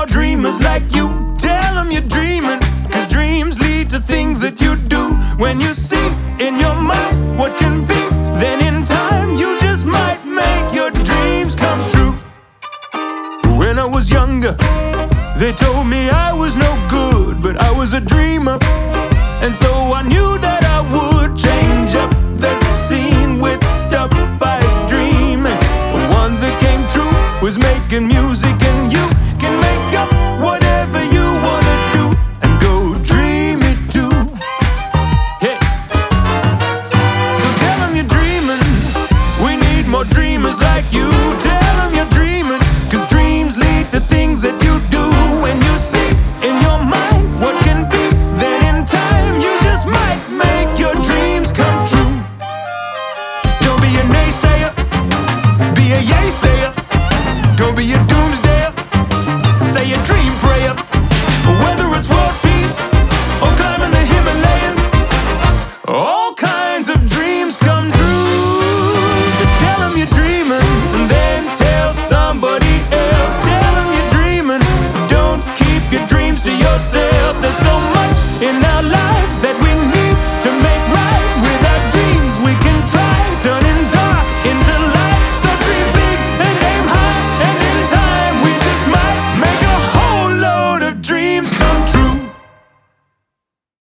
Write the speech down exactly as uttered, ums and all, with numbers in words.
more dreamers like you. Tell them you're dreaming, cause dreams lead to things that you do. When you see in your mind what can be, then in time you just might make your dreams come true. When I was younger, they told me I was no good, but I was a dreamer, and so I knew that I would change up the scene with stuff I dream. And one that came true was making music and